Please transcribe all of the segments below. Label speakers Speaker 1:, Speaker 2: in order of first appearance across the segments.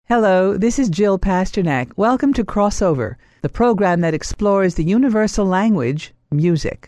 Speaker 1: Hello, this is Jill Pasternak. Welcome to Crossover, the program that explores the universal language, music.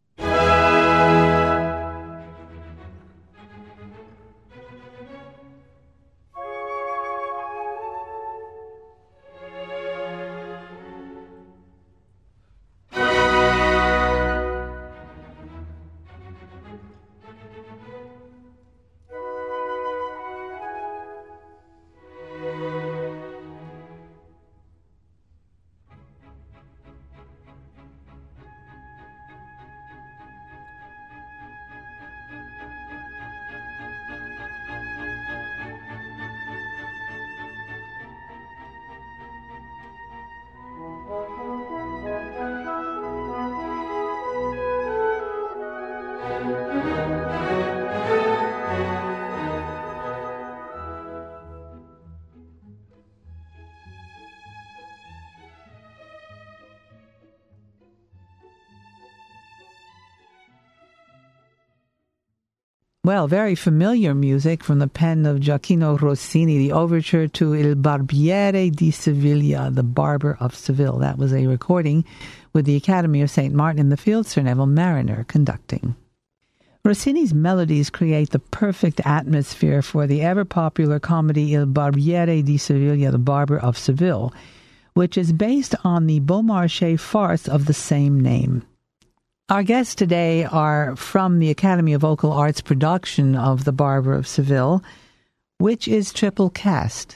Speaker 1: Well, very familiar music from the pen of Gioacchino Rossini, the overture to Il Barbiere di Siviglia, the Barber of Seville. That was a recording with the Academy of St. Martin in the Fields, Sir Neville Marriner conducting. Rossini's melodies create the perfect atmosphere for the ever-popular comedy Il Barbiere di Siviglia, the Barber of Seville, which is based on the Beaumarchais farce of the same name. Our guests today are from the Academy of Vocal Arts production of The Barber of Seville, which is triple cast,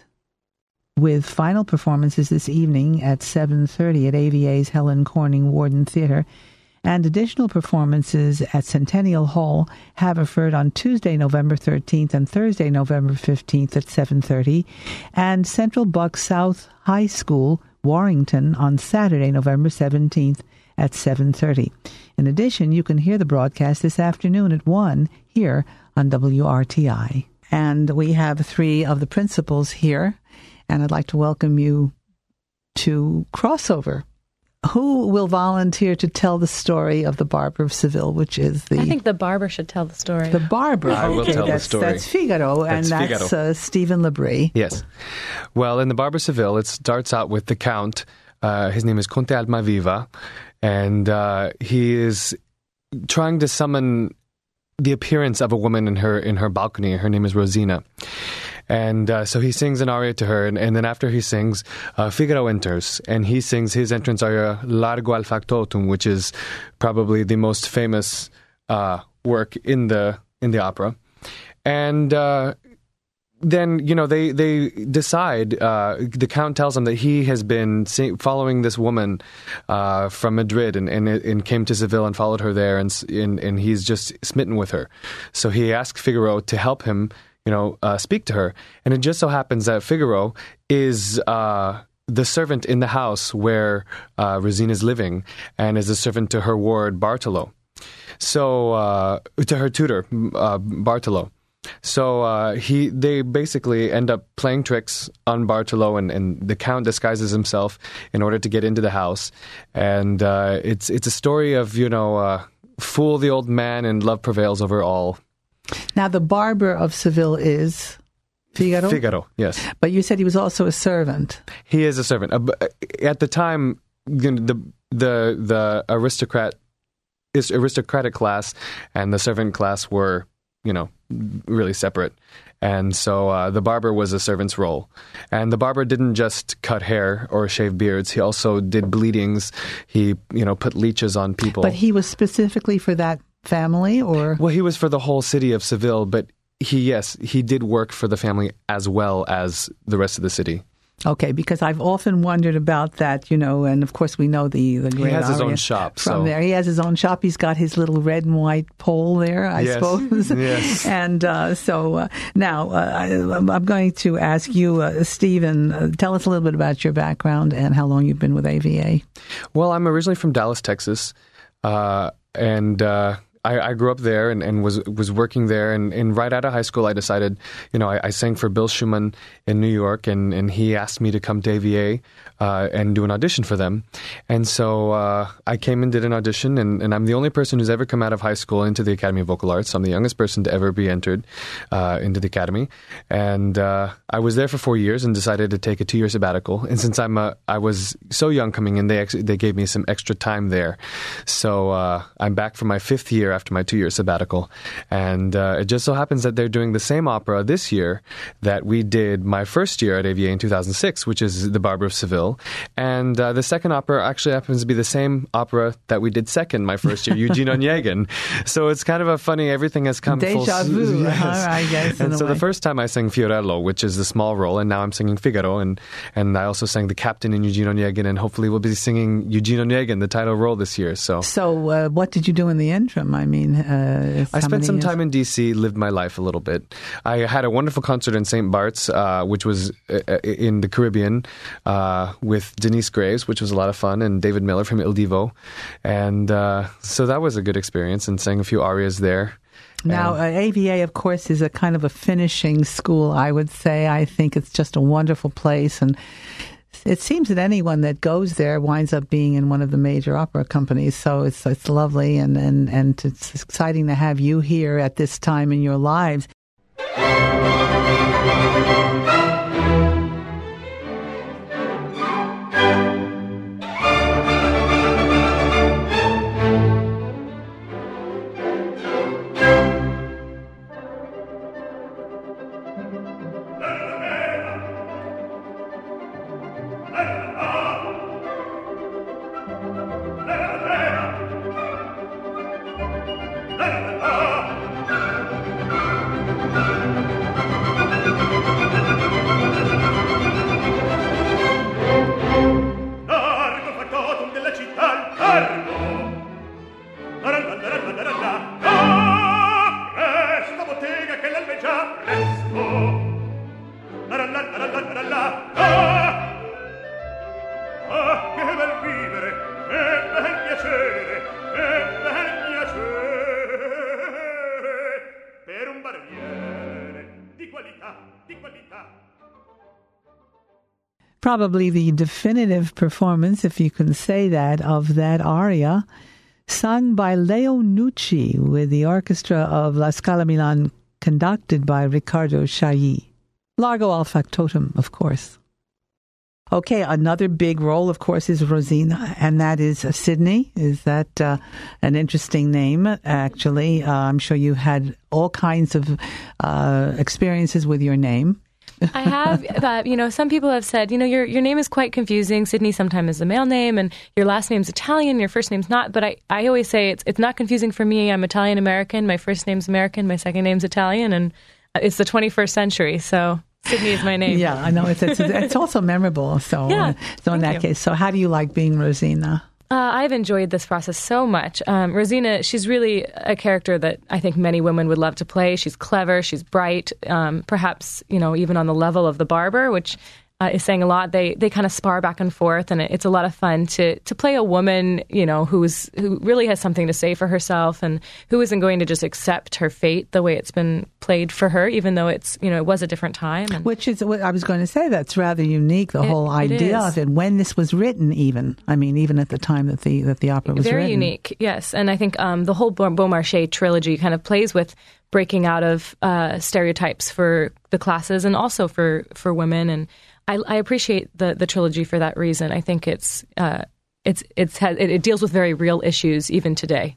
Speaker 1: with final performances this evening at 7:30 at AVA's Helen Corning Warden Theatre, and additional performances at Centennial Hall, Haverford on Tuesday, November 13th and Thursday, November 15th at 7:30, and Central Buck South High School, Warrington on Saturday, November 17th at 7:30. In addition, you can hear the broadcast this afternoon at 1 here on WRTI. And we have three of the principals here, and I'd like to welcome you to Crossover. Who will volunteer to tell the story of the Barber of Seville, which is the...
Speaker 2: I think the barber should tell the story.
Speaker 1: The barber.
Speaker 3: I will tell the story.
Speaker 1: That's Figaro, and that's Stephen Labrie.
Speaker 3: Yes. Well, in the Barber of Seville, it starts out with the Count. His name is Conte Almaviva, and he is trying to summon the appearance of a woman in her balcony. Her name is Rosina. And so he sings an aria to her, and then after he sings, Figaro enters, and he sings his entrance aria, Largo al Factotum, which is probably the most famous work in the opera. And then, they decide, the Count tells them that he has been following this woman from Madrid and came to Seville and followed her there, and he's just smitten with her. So he asks Figaro to help him speak to her. And it just so happens that Figaro is the servant in the house where Rosina is living, and is a servant to her ward, Bartolo. So, to her tutor, Bartolo. So they basically end up playing tricks on Bartolo, and the Count disguises himself in order to get into the house. And it's a story of, fool the old man and love prevails over all.
Speaker 1: Now, the Barber of Seville is Figaro?
Speaker 3: Figaro, yes.
Speaker 1: But you said he was also a servant.
Speaker 3: He is a servant. At the time, the aristocratic class and the servant class were, really separate. And so the barber was a servant's role. And the barber didn't just cut hair or shave beards. He also did bleedings. He, put leeches on people.
Speaker 1: But he was specifically for that family, or?
Speaker 3: Well, he was for the whole city of Seville, but he did work for the family as well as the rest of the city.
Speaker 1: Okay, because I've often wondered about that, and of course we know the great
Speaker 3: He has his
Speaker 1: aria
Speaker 3: own shop.
Speaker 1: From there. He has his own shop. He's got his little red and white pole there, I suppose.
Speaker 3: Yes.
Speaker 1: And now I'm going to ask you, Stephen, tell us a little bit about your background and how long you've been with AVA.
Speaker 3: Well, I'm originally from Dallas, Texas, and I grew up there and was working there. And right out of high school, I decided, I sang for Bill Schumann in New York, and he asked me to come to AVA and do an audition for them. And so I came and did an audition, and I'm the only person who's ever come out of high school into the Academy of Vocal Arts. So I'm the youngest person to ever be entered into the Academy. And I was there for 4 years and decided to take a 2-year sabbatical. And since I was so young coming in, they gave me some extra time there. So I'm back for my 5th year after my 2-year sabbatical. And it just so happens that they're doing the same opera this year that we did my first year at AVA in 2006, which is The Barber of Seville. And the second opera actually happens to be the same opera that we did second my first year, Eugene Onegin. So it's kind of a funny, everything has come full
Speaker 1: Deja vu,
Speaker 3: yes.
Speaker 1: I guess.
Speaker 3: And so the first time I sang Fiorello, which is the small role, and now I'm singing Figaro, and I also sang the captain in Eugene Onegin, and hopefully we'll be singing Eugene Onegin, the title role this year. So
Speaker 1: what did you do in the interim? I mean,
Speaker 3: I spent some time in D.C., lived my life a little bit. I had a wonderful concert in St. Bart's, which was in the Caribbean, with Denise Graves, which was a lot of fun, and David Miller from Il Divo. And so that was a good experience, and sang a few arias there.
Speaker 1: Now, AVA, of course, is a kind of a finishing school, I would say. I think it's just a wonderful place, and it seems that anyone that goes there winds up being in one of the major opera companies. So it's lovely, and it's exciting to have you here at this time in your lives. Probably the definitive performance, if you can say that, of that aria, sung by Leo Nucci with the orchestra of La Scala Milan, conducted by Riccardo Chailly. Largo al factotum, of course. Okay, another big role, of course, is Rosina, and that is Sydney. Is that an interesting name, actually? I'm sure you had all kinds of experiences with your name.
Speaker 2: I have, some people have said, your name is quite confusing. Sydney sometimes is a male name, and your last name's Italian, your first name's not. But I always say it's not confusing for me. I'm Italian-American. My first name's American. My second name's Italian. And it's the 21st century, so Sydney is my name.
Speaker 1: Yeah, I know. It's also memorable. So,
Speaker 2: yeah,
Speaker 1: in that case. So how do you like being Rosina?
Speaker 2: I've enjoyed this process so much. Rosina, she's really a character that I think many women would love to play. She's clever, she's bright, perhaps, even on the level of the barber, which is saying a lot. They kind of spar back and forth, and it's a lot of fun to play a woman, who really has something to say for herself and who isn't going to just accept her fate the way it's been played for her, even though it's, it was a different time.
Speaker 1: Which is what I was going to say. That's rather unique, the whole idea of it, when this was written even. I mean, even at the time that the opera was written.
Speaker 2: Very unique, yes. And I think the whole Beaumarchais trilogy kind of plays with breaking out of stereotypes for the classes and also for women. And I appreciate the trilogy for that reason. I think it deals with very real issues even today.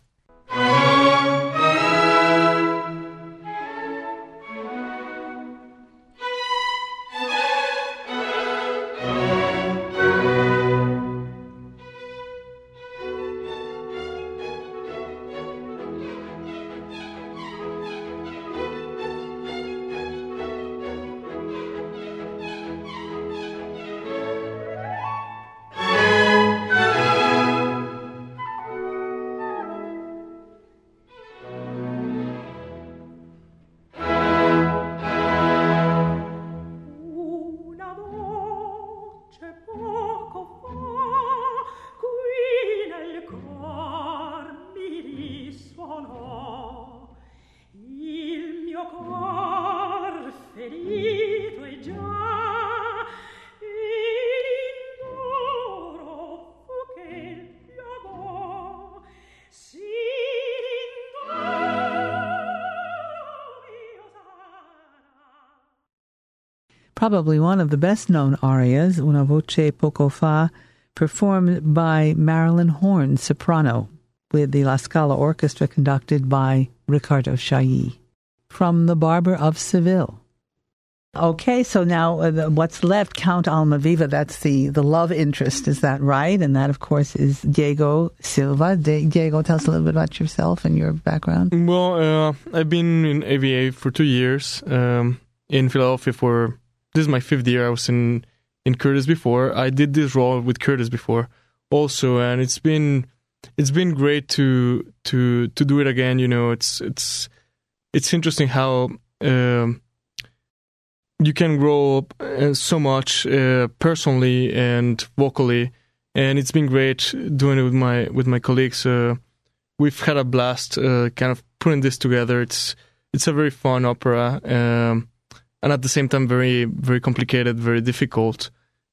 Speaker 1: probably one of the best-known arias, Una voce poco fa, performed by Marilyn Horne, soprano, with the La Scala Orchestra conducted by Riccardo Chailly, from The Barber of Seville. Okay, so now what's left, Count Almaviva, that's the love interest, is that right? And that, of course, is Diego Silva. Diego, tell us a little bit about yourself and your background.
Speaker 4: Well, I've been in AVA for 2 years, in Philadelphia this is my 5th year. I was in Curtis before. I did this role with Curtis before also, and it's been great to do it again. You know, it's interesting how you can grow up so much personally and vocally, and it's been great doing it with my colleagues. We've had a blast kind of putting this together. It's a very fun opera, and at the same time very, very complicated, very difficult.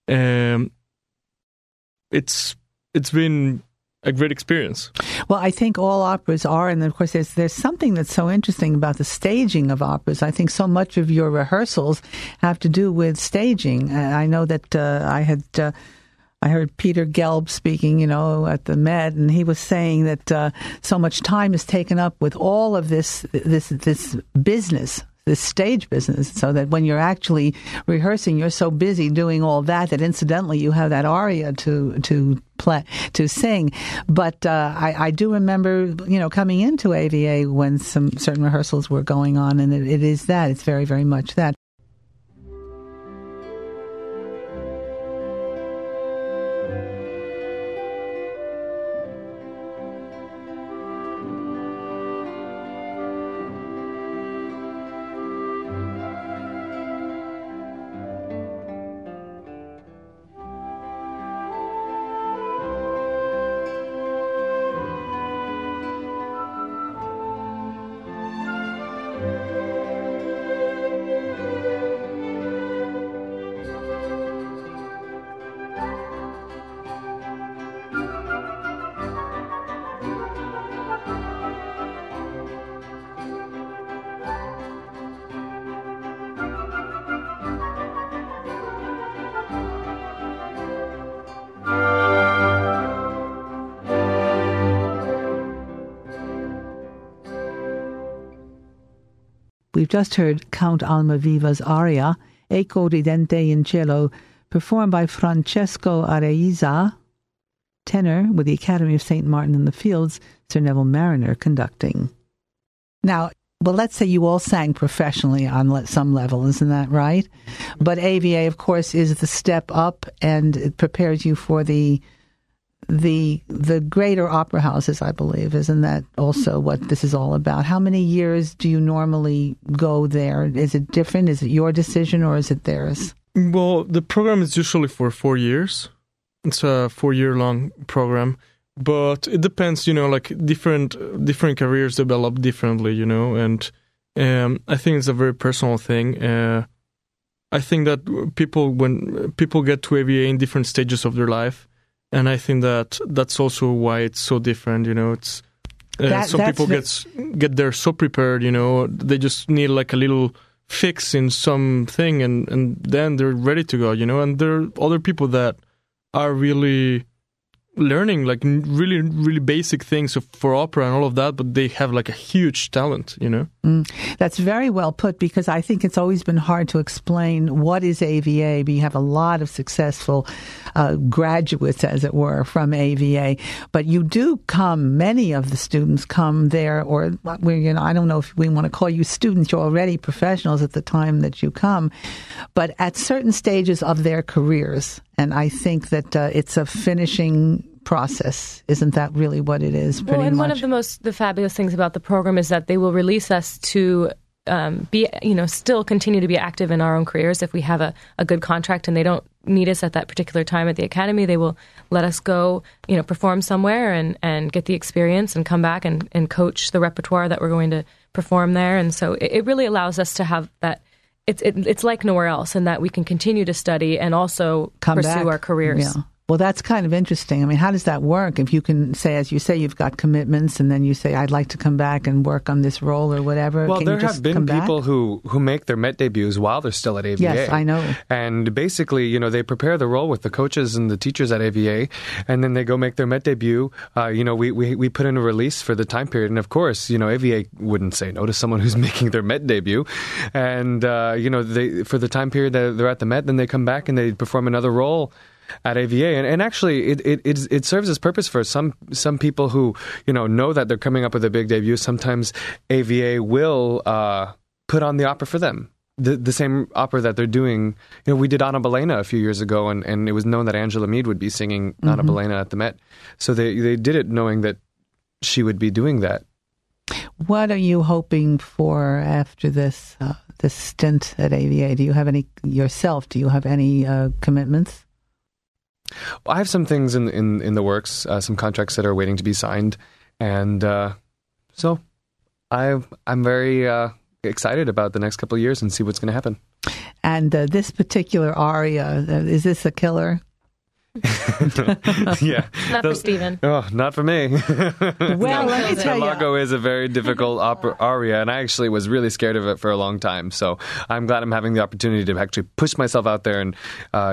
Speaker 4: It's been a great experience.
Speaker 1: Well, I think all operas are, and of course there's something that's so interesting about the staging of operas. I think so much of your rehearsals have to do with staging. I know that I heard Peter Gelb speaking, at the Met, and he was saying that so much time is taken up with all of this business, this stage business, so that when you're actually rehearsing, you're so busy doing all that incidentally you have that aria to play, to sing. But I do remember, coming into AVA when some certain rehearsals were going on, and it is that. It's very, very much that. We've just heard Count Almaviva's aria, Eco Ridente in Cielo, performed by Francesco Areiza, tenor, with the Academy of St. Martin in the Fields, Sir Neville Marriner conducting. Now, well, let's say you all sang professionally on some level, isn't that right? But AVA, of course, is the step up, and it prepares you for the greater opera houses, I believe. Isn't that also what this is all about? How many years do you normally go there? Is it different? Is it your decision or is it theirs?
Speaker 4: Well, the program is usually for 4 years. It's a 4-year-long program. But it depends, like different careers develop differently, and I think it's a very personal thing. I think that when people get to AVA in different stages of their life, and I think that's also why it's so different, It's some people get there so prepared, they just need like a little fix in something, and then they're ready to go, And there are other people that are really learning like really, really basic things for opera and all of that, but they have like a huge talent,
Speaker 1: That's very well put, because I think it's always been hard to explain what is AVA, but you have a lot of successful graduates, as it were, from AVA. But you do many of the students come there, or I don't know if we want to call you students, you're already professionals at the time that you come, but at certain stages of their careers. And I think that it's a finishing process. Isn't that really what it is? Pretty much.
Speaker 2: One of the fabulous things about the program is that they will release us to be, still continue to be active in our own careers. If we have a good contract and they don't need us at that particular time at the academy, they will let us go, perform somewhere and get the experience and come back and coach the repertoire that we're going to perform there. And so it really allows us to have that. It's like nowhere else, in that we can continue to study and also pursue our careers.
Speaker 1: Well, that's kind of interesting. I mean, how does that work? If you can say, as you say, you've got commitments, and then you say, I'd like to come back and work on this role or whatever.
Speaker 3: Well,
Speaker 1: can
Speaker 3: there
Speaker 1: you just
Speaker 3: have been
Speaker 1: come back?
Speaker 3: people who make their Met debuts while they're still at AVA.
Speaker 1: Yes, I know.
Speaker 3: And basically, you know, they prepare the role with the coaches and the teachers at AVA, and then they go make their Met debut. You know, we put in a release for the time period, and of course, you know, AVA wouldn't say no to someone who's making their Met debut. And, you know, for the time period that they're at the Met, then they come back and they perform another role at AVA, and actually it serves its purpose for some people who, you know that they're coming up with a big debut. Sometimes AVA will put on the opera for them, the same opera that they're doing. You know, we did Anna Bolena a few years ago, and it was known that Angela Mead would be singing Anna Bolena at the Met, so they did it knowing that she would be doing that.
Speaker 1: What are you hoping for after this stint at AVA? Do you have any yourself? Do you have any commitments?
Speaker 3: I have some things in the works, some contracts that are waiting to be signed, and so I'm very excited about the next couple of years and see what's going to happen.
Speaker 1: And this particular aria, is this a killer?
Speaker 3: Yeah,
Speaker 2: Not for Stephen.
Speaker 3: Oh, not for me.
Speaker 1: Well, let me tell you,
Speaker 3: Iago is a very difficult aria, and I actually was really scared of it for a long time. So I'm glad I'm having the opportunity to actually push myself out there and,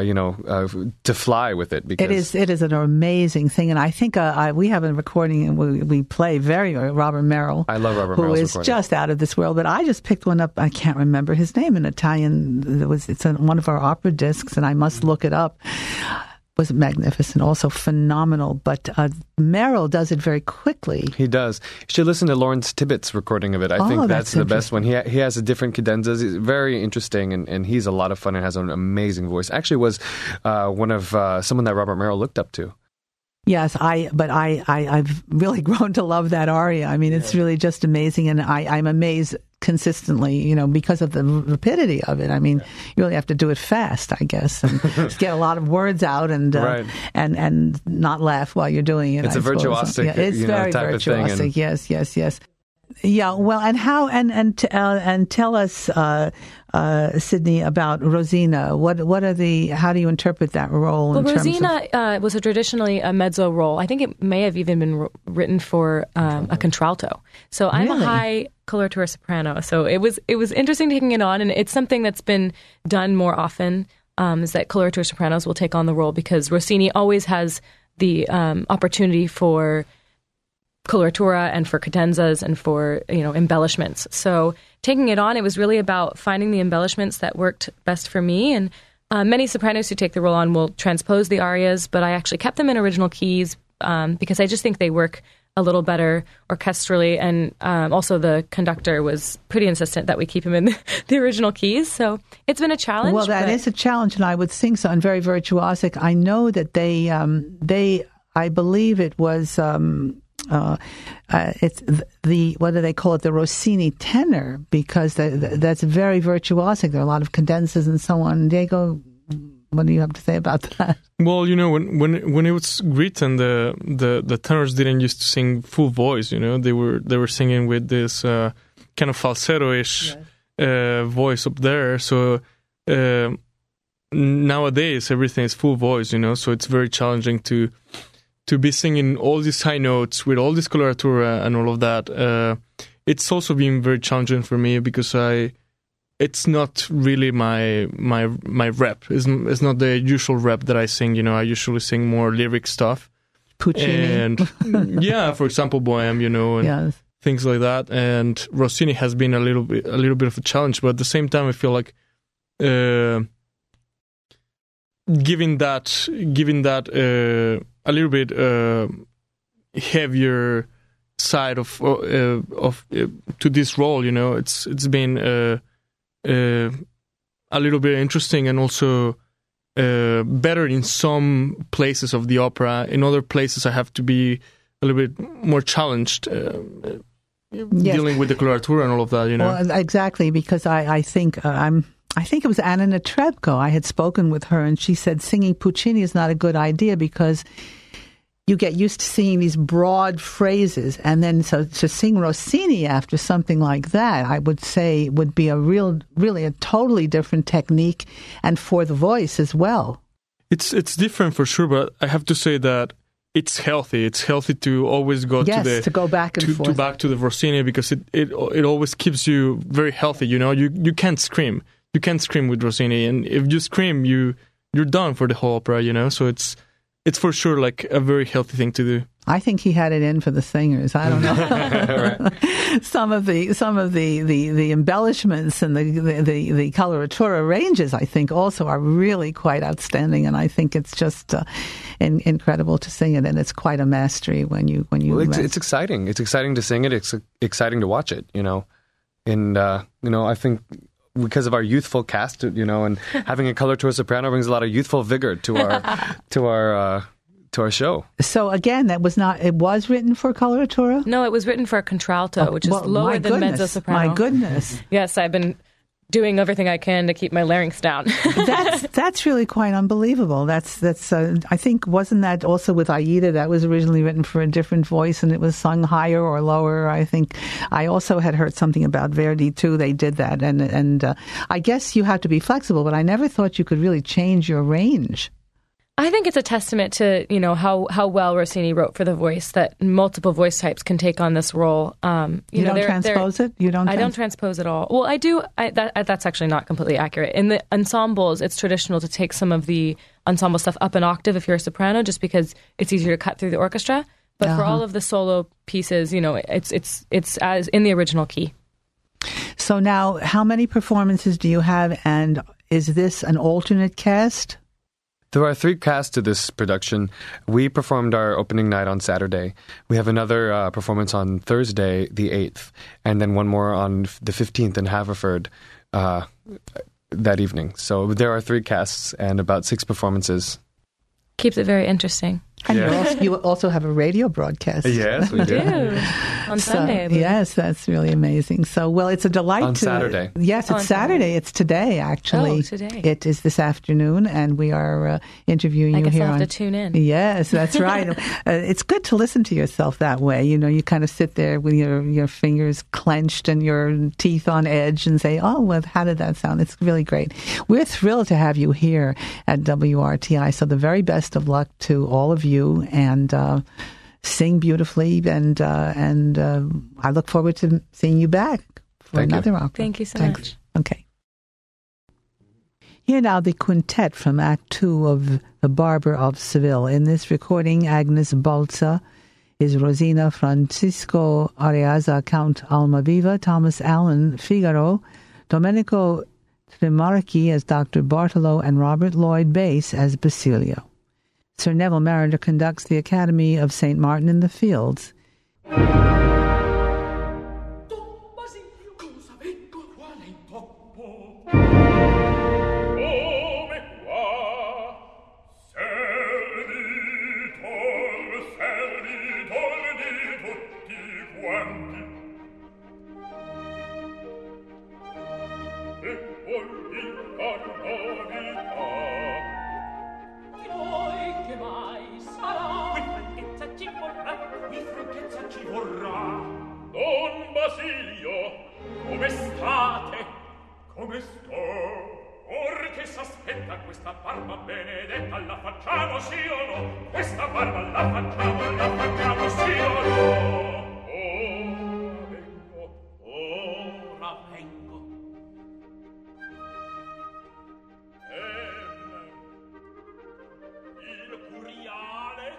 Speaker 3: to fly with it. Because
Speaker 1: it is an amazing thing, and I think we have a recording and we play Robert Merrill.
Speaker 3: I love Robert
Speaker 1: Merrill's
Speaker 3: Merrill's
Speaker 1: is
Speaker 3: recording.
Speaker 1: Just out of this world. But I just picked one up. I can't remember his name in Italian. It's on one of our opera discs, and I must look it up. Was magnificent, also phenomenal. But Merrill does it very quickly.
Speaker 3: He does. You should listen to Lawrence Tibbetts' recording of it. I think that's the best one. He has a different cadenzas. He's very interesting, and he's a lot of fun and has an amazing voice. Actually was one of someone that Robert Merrill looked up to.
Speaker 1: Yes, I've really grown to love that aria. I mean, it's really just amazing, and I'm amazed consistently, because of the rapidity of it. I mean, you really have to do it fast, I guess, and just get a lot of words out and
Speaker 3: right.
Speaker 1: and not laugh while you're doing it.
Speaker 3: It's a virtuosic,
Speaker 1: yeah, it's very
Speaker 3: type
Speaker 1: virtuosic.
Speaker 3: Of thing.
Speaker 1: Yes. Yeah, well, and how and tell us, Sydney, about Rosina. What are how do you interpret that role?
Speaker 2: Well, Rosina was traditionally a mezzo role. I think it may have even been written for a contralto. So I'm a high coloratura soprano. So it was interesting taking it on, and it's something that's been done more often. Is that coloratura sopranos will take on the role because Rossini always has the opportunity for coloratura and for cadenzas and for embellishments. So taking it on, it was really about finding the embellishments that worked best for me. And many sopranos who take the role on will transpose the arias, but I actually kept them in original keys because I just think they work a little better orchestrally. And also the conductor was pretty insistent that we keep him in the original keys. So it's been a challenge.
Speaker 1: Well, that is a challenge, and I would think so, and very virtuosic. I know that they I believe it was. It's what do they call it? The Rossini tenor, because that's very virtuosic. There are a lot of cadenzas and so on. Diego, what do you have to say about that?
Speaker 4: Well, when it was written, the tenors didn't used to sing full voice. They were singing with this kind of falsetto-ish voice up there. So nowadays everything is full voice. So it's very challenging to be singing all these high notes with all this coloratura and all of that. It's also been very challenging for me because it's not really my rep. It's not the usual rep that I sing. I usually sing more lyric stuff.
Speaker 1: Puccini.
Speaker 4: And yeah, for example, Bohème, and
Speaker 1: yes.
Speaker 4: things like that. And Rossini has been a little bit of a challenge, but at the same time, I feel like giving that a little bit heavier side of to this role, it's been a little bit interesting and also better in some places of the opera. In other places, I have to be a little bit more challenged dealing with the coloratura and all of that.
Speaker 1: Well, exactly, because I think I think it was Anna Netrebko. I had spoken with her, and she said singing Puccini is not a good idea because you get used to singing these broad phrases, and then so to sing Rossini after something like that, I would say would be really a totally different technique, and for the voice as well.
Speaker 4: It's different for sure, but I have to say that it's healthy. It's healthy to always go
Speaker 1: to go back and forth.
Speaker 4: To back to the Rossini, because it always keeps you very healthy. You know, you can't scream. You can't scream with Rossini, and if you scream, you're done for the whole opera. You know, so it's for sure like a very healthy thing to do.
Speaker 1: I think he had it in for the singers. I don't know. Some of the embellishments and the coloratura ranges, I think, also are really quite outstanding, and I think it's just incredible to sing it, and it's quite a mastery when you.
Speaker 3: Well, it's exciting. It's exciting to sing it. It's exciting to watch it. You know, and I think because of our youthful cast, you know, and having a coloratura soprano brings a lot of youthful vigor to our show.
Speaker 1: So again, it was written for coloratura?
Speaker 2: No, it was written for a contralto, which is lower than mezzo soprano.
Speaker 1: My goodness.
Speaker 2: Yes, I've been doing everything I can to keep my larynx down.
Speaker 1: That's really quite unbelievable. That's I think, wasn't that also with Aida? That was originally written for a different voice and it was sung higher or lower. I think I also had heard something about Verdi too. They did that, and I guess you have to be flexible, but I never thought you could really change your range.
Speaker 2: I think it's a testament to, you know, how well Rossini wrote for the voice, that multiple voice types can take on this role.
Speaker 1: You don't transpose it?
Speaker 2: I don't transpose at all. Well, I do. That's actually not completely accurate. In the ensembles, it's traditional to take some of the ensemble stuff up an octave if you're a soprano, just because it's easier to cut through the orchestra. But for all of the solo pieces, you know, it's as in the original key.
Speaker 1: So now, how many performances do you have, and is this an alternate cast?
Speaker 3: There are 3 casts to this production. We performed our opening night on Saturday. We have another performance on Thursday, the 8th, and then one more on the 15th in Haverford that evening. So there are 3 casts and about 6 performances.
Speaker 2: Keeps it very interesting.
Speaker 1: And you also have a radio broadcast.
Speaker 3: Yes, we do.
Speaker 2: On Sunday.
Speaker 1: Yes, that's really amazing. So, well, it's a delight
Speaker 3: on Saturday.
Speaker 1: Yes, it's Saturday. It's today, actually.
Speaker 2: Oh, today.
Speaker 1: It is this afternoon, and we are interviewing you here.
Speaker 2: I guess I'll have to tune in.
Speaker 1: Yes, that's right. It's good to listen to yourself that way. You know, you kind of sit there with your fingers clenched and your teeth on edge and say, oh, well, how did that sound? It's really great. We're thrilled to have you here at WRTI. So the very best of luck to all of you, and sing beautifully, and I look forward to seeing you back for another opera.
Speaker 2: Thank you so much.
Speaker 1: Okay. Here now the quintet from Act 2 of The Barber of Seville. In this recording, Agnes Balza is Rosina, Francisco Areaza, Count Almaviva, Thomas Allen, Figaro, Domenico Trimarchi as Dr. Bartolo, and Robert Lloyd Bass as Basilio. Sir Neville Marriner conducts the Academy of St. Martin in the Fields.
Speaker 5: Don Basilio, come state? Come sto? Or che s'aspetta questa barba benedetta, la facciamo sì o no? Questa barba la facciamo sì o no? Ora vengo. Il curiale.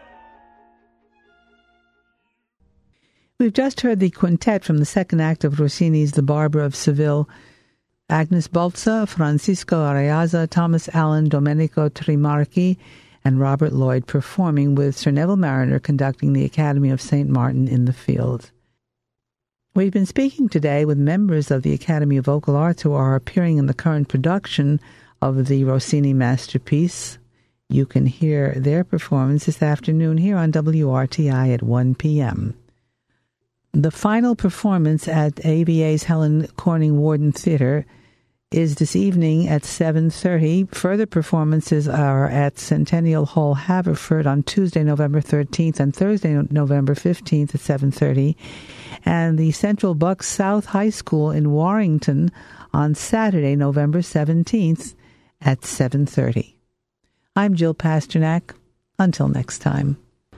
Speaker 1: We've just heard the quintet from the second act of Rossini's The Barber of Seville. Agnes Balza, Francisco Areaza, Thomas Allen, Domenico Trimarchi, and Robert Lloyd performing, with Sir Neville Marriner conducting the Academy of St. Martin in the Fields. We've been speaking today with members of the Academy of Vocal Arts who are appearing in the current production of the Rossini masterpiece. You can hear their performance this afternoon here on WRTI at 1 p.m. The final performance at AVA's Helen Corning Warden Theatre is this evening at 7:30. Further performances are at Centennial Hall, Haverford on Tuesday, November 13th and Thursday, November 15th at 7:30, and the Central Bucks South High School in Warrington on Saturday, November 17th at 7:30. I'm Jill Pasternak. Until next time.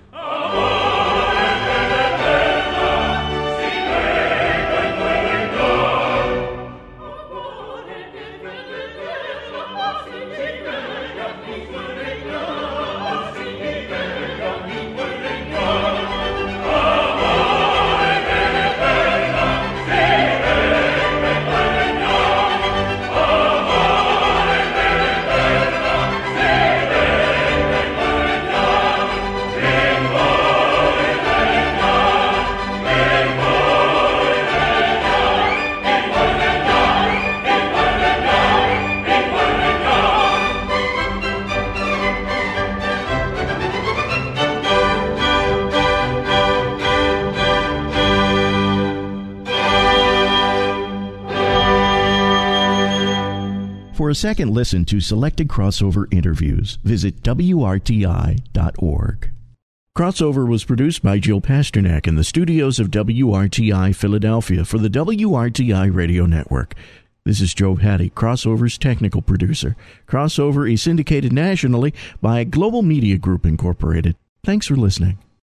Speaker 6: For a second listen to selected Crossover interviews, visit WRTI.org. Crossover was produced by Jill Pasternak in the studios of WRTI Philadelphia for the WRTI Radio Network. This is Joe Hattie, Crossover's technical producer. Crossover is syndicated nationally by Global Media Group, Incorporated. Thanks for listening.